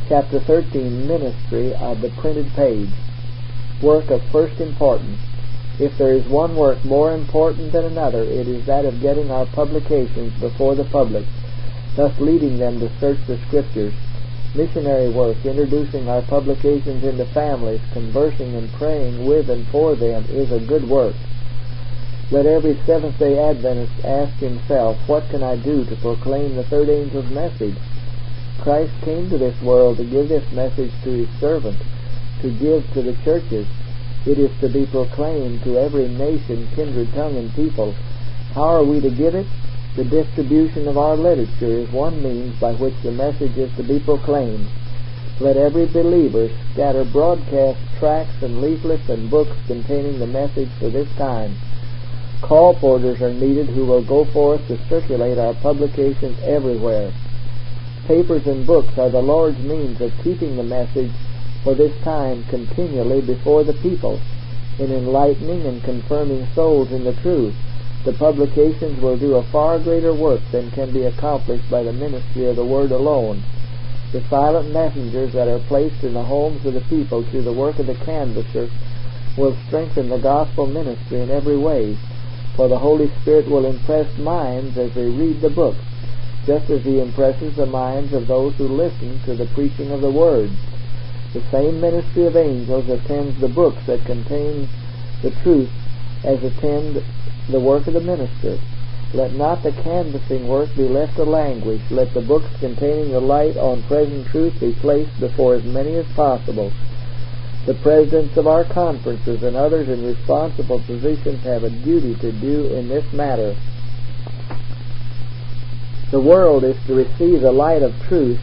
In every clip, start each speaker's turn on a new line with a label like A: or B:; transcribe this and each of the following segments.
A: Chapter 13, Ministry of the Printed Page. Work of first importance. If there is one work more important than another, it is that of getting our publications before the public, thus leading them to search the Scriptures. Missionary work, introducing our publications into families, conversing and praying with and for them, is a good work. Let every Seventh-day Adventist ask himself, what can I do to proclaim the third angel's message? Christ came to this world to give this message to His servant, to give to the churches. It is to be proclaimed to every nation, kindred, tongue, and people. How are we to give it? The distribution of our literature is one means by which the message is to be proclaimed. Let every believer scatter broadcast tracts and leaflets and books containing the message for this time. Call porters are needed who will go forth to circulate our publications everywhere. Papers and books are the Lord's means of keeping the message for this time continually before the people, in enlightening and confirming souls in the truth. The publications will do a far greater work than can be accomplished by the ministry of the Word alone. The silent messengers that are placed in the homes of the people through the work of the canvasser will strengthen the gospel ministry in every way, for the Holy Spirit will impress minds as they read the book, just as He impresses the minds of those who listen to the preaching of the Word. The same ministry of angels attends the books that contain the truth as attend the work of the minister. Let not the canvassing work be left to languish. Let the books containing the light on present truth be placed before as many as possible. The presidents of our conferences and others in responsible positions have a duty to do in this matter. The world is to receive the light of truth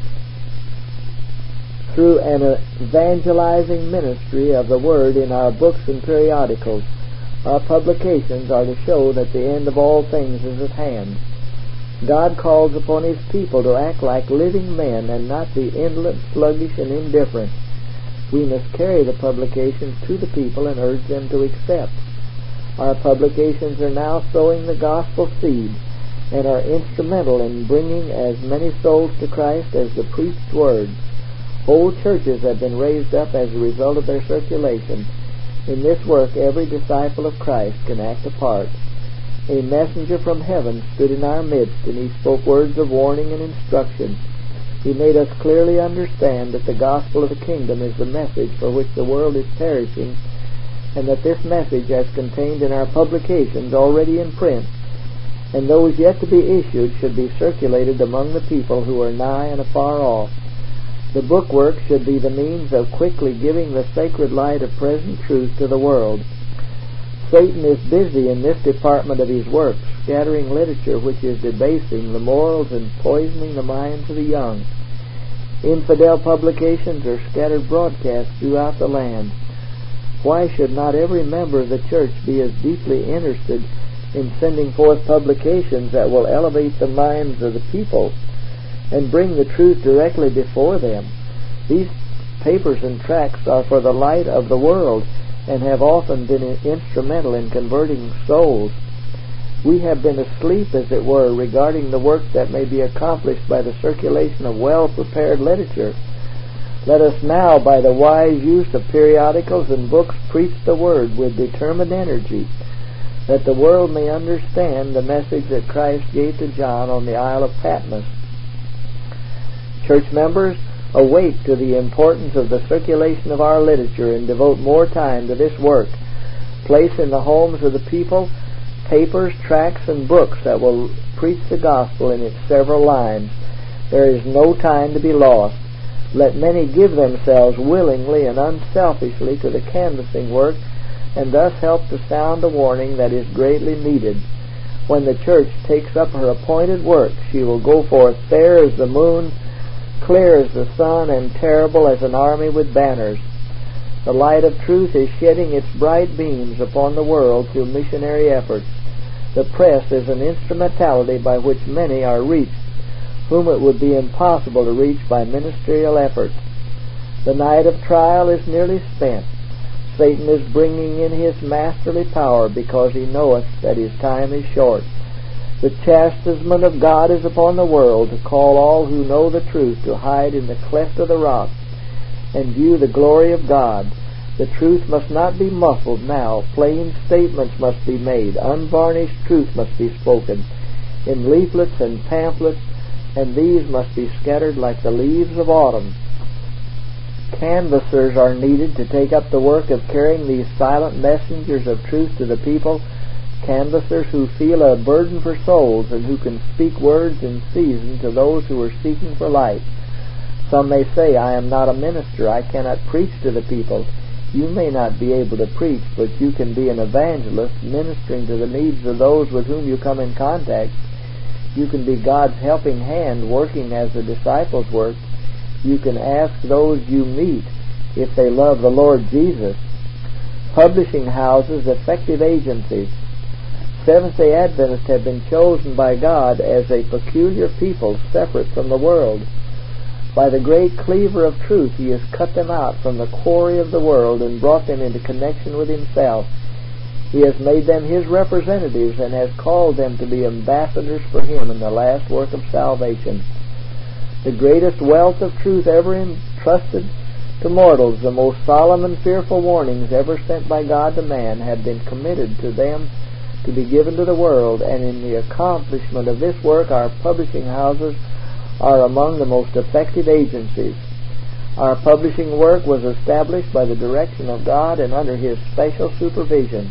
A: through an evangelizing ministry of the Word in our books and periodicals. Our publications are to show that the end of all things is at hand. God calls upon His people to act like living men and not be indolent, sluggish, and indifferent. We must carry the publications to the people and urge them to accept. Our publications are now sowing the gospel seed and are instrumental in bringing as many souls to Christ as the preached word. Whole churches have been raised up as a result of their circulation. In this work, every disciple of Christ can act a part. A messenger from heaven stood in our midst, and he spoke words of warning and instruction. He made us clearly understand that the gospel of the kingdom is the message for which the world is perishing, and that this message, as contained in our publications already in print, and those yet to be issued, should be circulated among the people who are nigh and afar off. The bookwork should be the means of quickly giving the sacred light of present truth to the world. Satan is busy in this department of his work, scattering literature which is debasing the morals and poisoning the minds of the young. Infidel publications are scattered broadcast throughout the land. Why should not every member of the church be as deeply interested in sending forth publications that will elevate the minds of the people and bring the truth directly before them? These papers and tracts are for the light of the world and have often been instrumental in converting souls. We have been asleep, as it were, regarding the work that may be accomplished by the circulation of well-prepared literature. Let us now, by the wise use of periodicals and books, preach the Word with determined energy, that the world may understand the message that Christ gave to John on the Isle of Patmos. Church members, awake to the importance of the circulation of our literature and devote more time to this work. Place in the homes of the people papers, tracts, and books that will preach the gospel in its several lines. There is no time to be lost. Let many give themselves willingly and unselfishly to the canvassing work, and thus help to sound a warning that is greatly needed. When the church takes up her appointed work, she will go forth fair as the moon, clear as the sun, and terrible as an army with banners. The light of truth is shedding its bright beams upon the world through missionary efforts. The press is an instrumentality by which many are reached, whom it would be impossible to reach by ministerial efforts. The night of trial is nearly spent. Satan is bringing in his masterly power because he knoweth that his time is short. The chastisement of God is upon the world, to call all who know the truth to hide in the cleft of the rock and view the glory of God. The truth must not be muffled now. Plain statements must be made. Unvarnished truth must be spoken in leaflets and pamphlets, and these must be scattered like the leaves of autumn. Canvassers are needed to take up the work of carrying these silent messengers of truth to the people, canvassers who feel a burden for souls and who can speak words in season to those who are seeking for light. Some may say, I am not a minister, I cannot preach to the people. You may not be able to preach, but you can be an evangelist, ministering to the needs of those with whom you come in contact. You can be God's helping hand, working as the disciples worked. You can ask those you meet if they love the Lord Jesus. Publishing houses, effective agencies. Seventh-day Adventists have been chosen by God as a peculiar people separate from the world. By the great cleaver of truth, He has cut them out from the quarry of the world and brought them into connection with Himself. He has made them His representatives and has called them to be ambassadors for Him in the last work of salvation. The greatest wealth of truth ever entrusted to mortals, the most solemn and fearful warnings ever sent by God to man, have been committed to them to be given to the world, and in the accomplishment of this work our publishing houses are among the most effective agencies. Our publishing work was established by the direction of God and under His special supervision.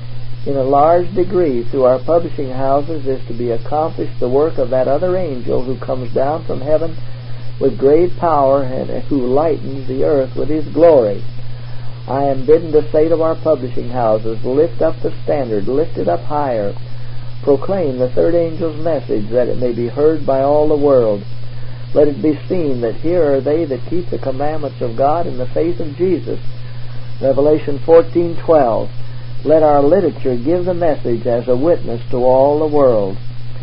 A: In a large degree, through our publishing houses is to be accomplished the work of that other angel who comes down from heaven with great power and who lightens the earth with His glory. I am bidden to say to our publishing houses, lift up the standard, lift it up higher. Proclaim the third angel's message, that it may be heard by all the world. Let it be seen that here are they that keep the commandments of God in the faith of Jesus. Revelation 14:12. Let our literature give the message as a witness to all the world.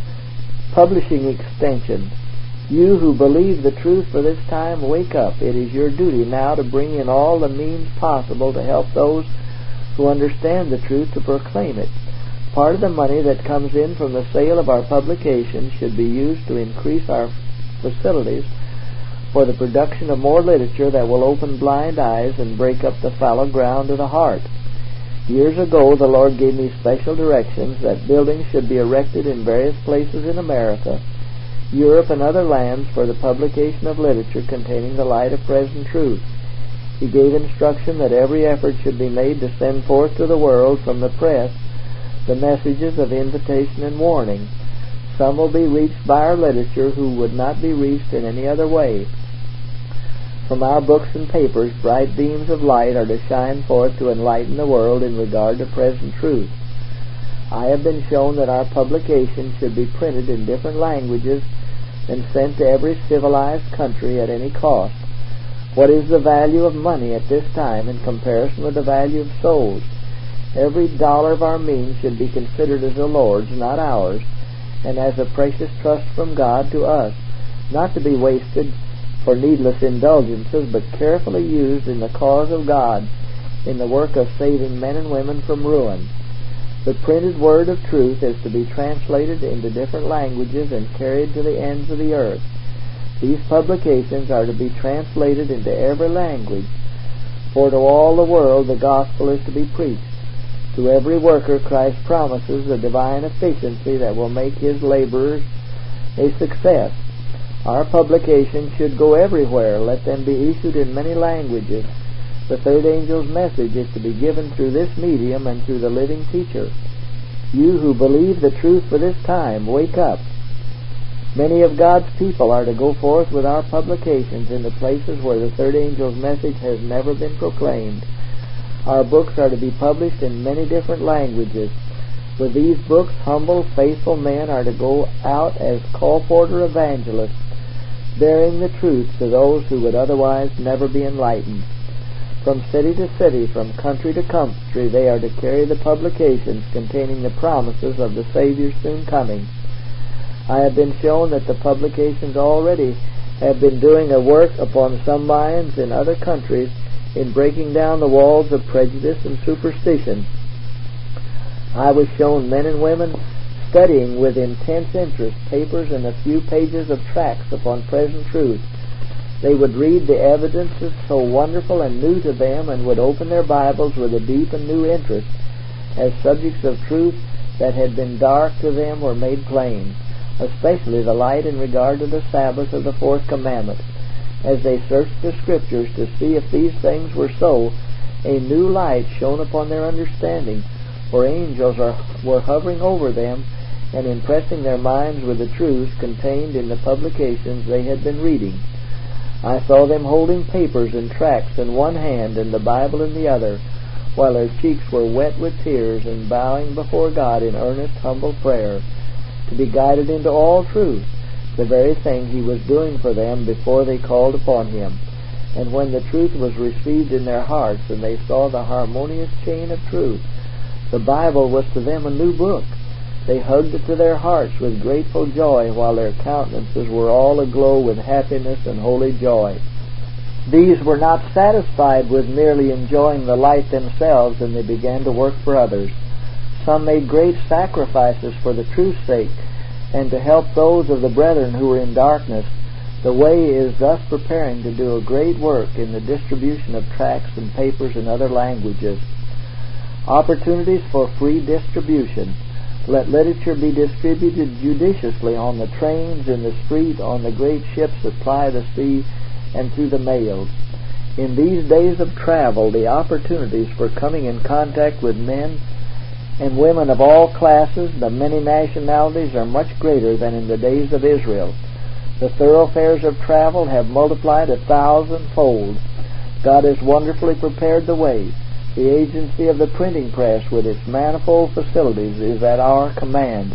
A: Publishing extension. You who believe the truth for this time, wake up. It is your duty now to bring in all the means possible to help those who understand the truth to proclaim it. Part of the money that comes in from the sale of our publications should be used to increase our facilities for the production of more literature that will open blind eyes and break up the fallow ground of the heart. Years ago, the Lord gave me special directions that buildings should be erected in various places in America, Europe, and other lands for the publication of literature containing the light of present truth. He gave instruction that every effort should be made to send forth to the world from the press the messages of invitation and warning. Some will be reached by our literature who would not be reached in any other way. From our books and papers, bright beams of light are to shine forth to enlighten the world in regard to present truth. I have been shown that our publications should be printed in different languages and sent to every civilized country at any cost. What is the value of money at this time in comparison with the value of souls? Every dollar of our means should be considered as the Lord's, not ours, and as a precious trust from God to us, not to be wasted for needless indulgences, but carefully used in the cause of God, in the work of saving men and women from ruin. The printed word of truth is to be translated into different languages and carried to the ends of the earth. These publications are to be translated into every language, for to all the world the gospel is to be preached. To every worker Christ promises a divine efficiency that will make his laborers a success. Our publications should go everywhere. Let them be issued in many languages. The third angel's message is to be given through this medium and through the living teacher. You who believe the truth for this time, wake up. Many of God's people are to go forth with our publications into places where the third angel's message has never been proclaimed. Our books are to be published in many different languages. With these books, humble, faithful men are to go out as colporteur evangelists, bearing the truth to those who would otherwise never be enlightened. From city to city, from country to country, they are to carry the publications containing the promises of the Savior's soon coming. I have been shown that the publications already have been doing a work upon some minds in other countries in breaking down the walls of prejudice and superstition. I was shown men and women studying with intense interest papers and a few pages of tracts upon present truth. They would read the evidences so wonderful and new to them, and would open their Bibles with a deep and new interest as subjects of truth that had been dark to them were made plain, especially the light in regard to the Sabbath of the fourth commandment. As they searched the Scriptures to see if these things were so, a new light shone upon their understanding, for angels were hovering over them and impressing their minds with the truths contained in the publications they had been reading. I saw them holding papers and tracts in one hand and the Bible in the other, while their cheeks were wet with tears, and bowing before God in earnest, humble prayer, to be guided into all truth, the very thing He was doing for them before they called upon Him. And when the truth was received in their hearts, and they saw the harmonious chain of truth, the Bible was to them a new book. They hugged it to their hearts with grateful joy, while their countenances were all aglow with happiness and holy joy. These were not satisfied with merely enjoying the light themselves, and they began to work for others. Some made great sacrifices for the truth's sake, and to help those of the brethren who were in darkness. The Way is thus preparing to do a great work in the distribution of tracts and papers in other languages. Opportunities for free distribution. Let literature be distributed judiciously on the trains, in the street, on the great ships that ply the sea, and through the mails. In these days of travel, the opportunities for coming in contact with men and women of all classes, the many nationalities, are much greater than in the days of Israel. The thoroughfares of travel have multiplied 1,000-fold. God has wonderfully prepared the way. The agency of the printing press, with its manifold facilities, is at our command.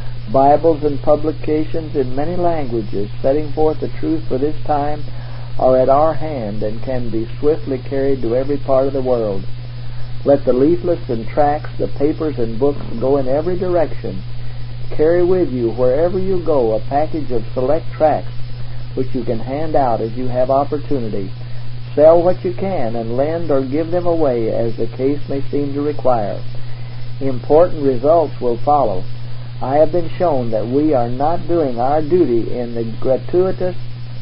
A: Bibles and publications in many languages, setting forth the truth for this time, are at our hand and can be swiftly carried to every part of the world. Let the leaflets and tracts, the papers and books go in every direction. Carry with you, wherever you go, a package of select tracts, which you can hand out as you have opportunity. Sell what you can, and lend or give them away as the case may seem to require. Important results will follow. I have been shown that we are not doing our duty in the gratuitous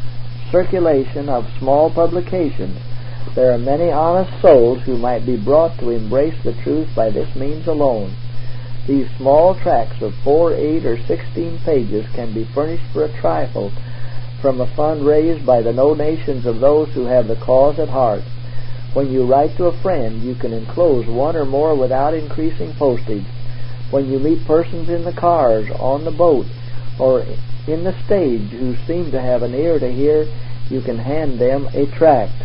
A: circulation of small publications. There are many honest souls who might be brought to embrace the truth by this means alone. These small tracts of 4, 8, or 16 pages can be furnished for a trifle from a fund raised by the donations of those who have the cause at heart. When you write to a friend, you can enclose one or more without increasing postage. When you meet persons in the cars, on the boat, or in the stage who seem to have an ear to hear, you can hand them a tract.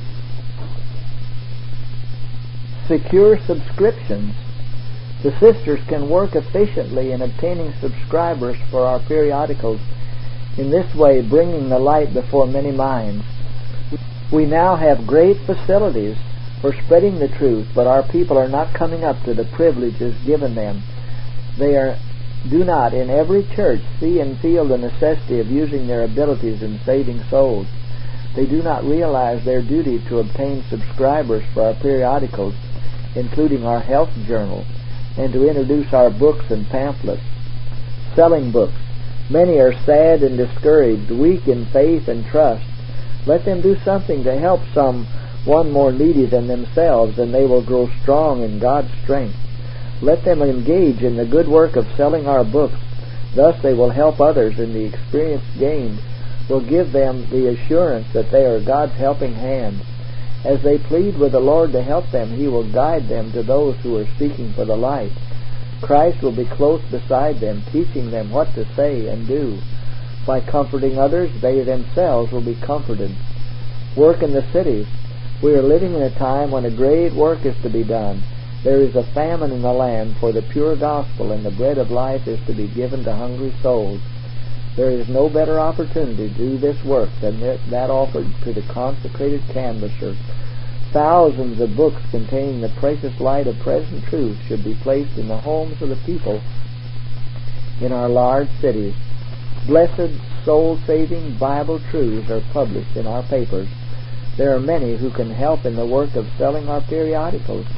A: Secure subscriptions. The sisters can work efficiently in obtaining subscribers for our periodicals, in this way bringing the light before many minds. We now have great facilities for spreading the truth, but our people are not coming up to the privileges given them. They do not in every church see and feel the necessity of using their abilities in saving souls. They do not realize their duty to obtain subscribers for our periodicals, including our health journal, and to introduce our books and pamphlets. Selling books. Many are sad and discouraged, weak in faith and trust. Let them do something to help one more needy than themselves, and they will grow strong in God's strength. Let them engage in the good work of selling our books. Thus they will help others, and the experience gained will give them the assurance that they are God's helping hand. As they plead with the Lord to help them, He will guide them to those who are seeking for the light. Christ will be close beside them, teaching them what to say and do. By comforting others, they themselves will be comforted. Work in the cities. We are living in a time when a great work is to be done. There is a famine in the land for the pure gospel, and the bread of life is to be given to hungry souls. There is no better opportunity to do this work than that offered to the consecrated canvasser. Thousands of books containing the precious light of present truth should be placed in the homes of the people in our large cities. Blessed, soul-saving Bible truths are published in our papers. There are many who can help in the work of selling our periodicals.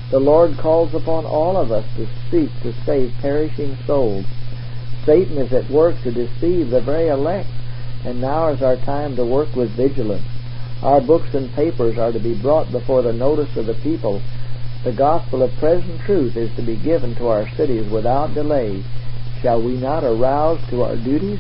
A: The Lord calls upon all of us to seek to save perishing souls. Satan is at work to deceive the very elect, and now is our time to work with vigilance. Our books and papers are to be brought before the notice of the people. The gospel of present truth is to be given to our cities without delay. Shall we not arouse to our duties?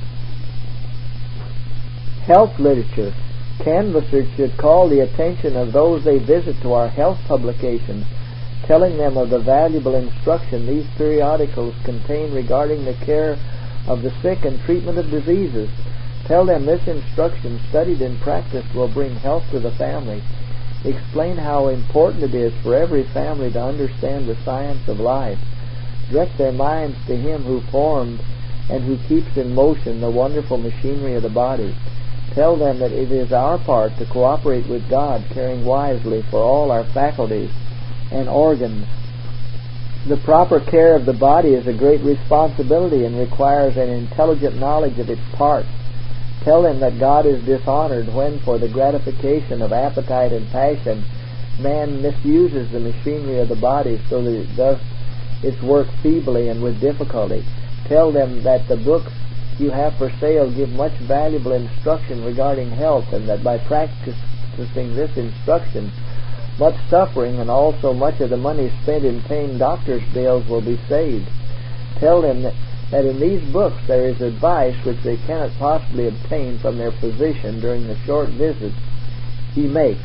A: Health literature. Canvassers should call the attention of those they visit to our health publications, telling them of the valuable instruction these periodicals contain regarding the care of the sick and treatment of diseases. Tell them this instruction, studied and practiced, will bring health to the family. Explain how important it is for every family to understand the science of life. Direct their minds to Him who formed and who keeps in motion the wonderful machinery of the body. Tell them that it is our part to cooperate with God, caring wisely for all our faculties and organs. The proper care of the body is a great responsibility and requires an intelligent knowledge of its parts. Tell them that God is dishonored when, for the gratification of appetite and passion, man misuses the machinery of the body so that it does its work feebly and with difficulty. Tell them that the books you have for sale give much valuable instruction regarding health, and that by practicing this instruction, much suffering and also much of the money spent in paying doctor's bills will be saved. Tell them that in these books there is advice which they cannot possibly obtain from their physician during the short visits he makes.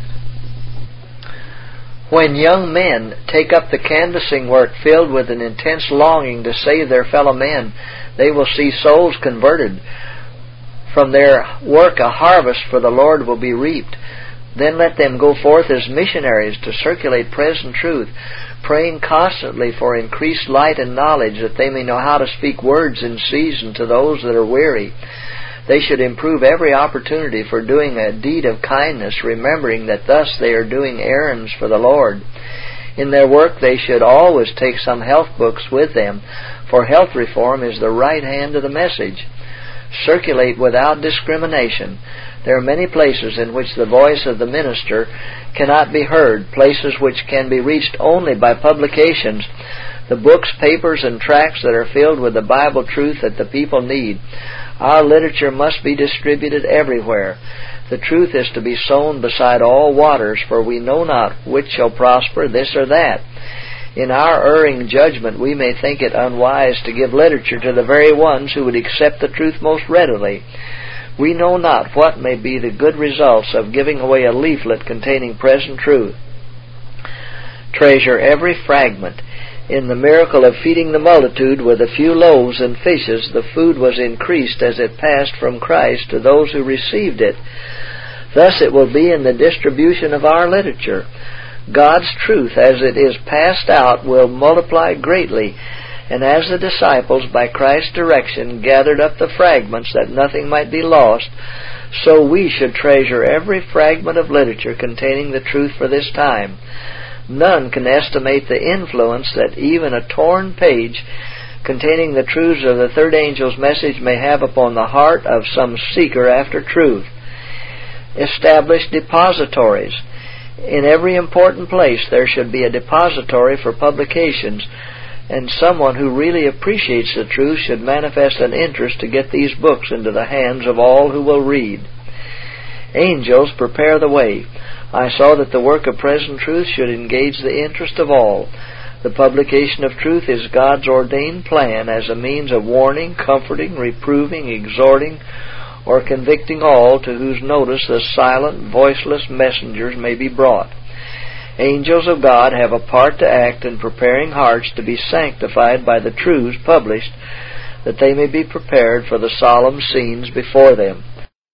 A: When young men take up the canvassing work filled with an intense longing to save their fellow men, they will see souls converted. From their work a harvest for the Lord will be reaped. Then let them go forth as missionaries to circulate present truth, praying constantly for increased light and knowledge, that they may know how to speak words in season to those that are weary. They should improve every opportunity for doing a deed of kindness, remembering that thus they are doing errands for the Lord. In their work they should always take some health books with them, for health reform is the right hand of the message. Circulate without discrimination. There are many places in which the voice of the minister cannot be heard, places which can be reached only by publications, the books, papers, and tracts that are filled with the Bible truth that the people need. Our literature must be distributed everywhere. The truth is to be sown beside all waters, for we know not which shall prosper, this or that. In our erring judgment, we may think it unwise to give literature to the very ones who would accept the truth most readily. We know not what may be the good results of giving away a leaflet containing present truth. Treasure every fragment. In the miracle of feeding the multitude with a few loaves and fishes, the food was increased as it passed from Christ to those who received it. Thus it will be in the distribution of our literature. God's truth, as it is passed out, will multiply greatly, and as the disciples, by Christ's direction, gathered up the fragments that nothing might be lost, so we should treasure every fragment of literature containing the truth for this time. None can estimate the influence that even a torn page containing the truths of the third angel's message may have upon the heart of some seeker after truth. Establish depositories. In every important place there should be a depository for publications, and someone who really appreciates the truth should manifest an interest to get these books into the hands of all who will read. Angels prepare the way. I saw that the work of present truth should engage the interest of all. The publication of truth is God's ordained plan as a means of warning, comforting, reproving, exhorting, or convicting all to whose notice the silent, voiceless messengers may be brought. Angels of God have a part to act in preparing hearts to be sanctified by the truths published, that they may be prepared for the solemn scenes before them.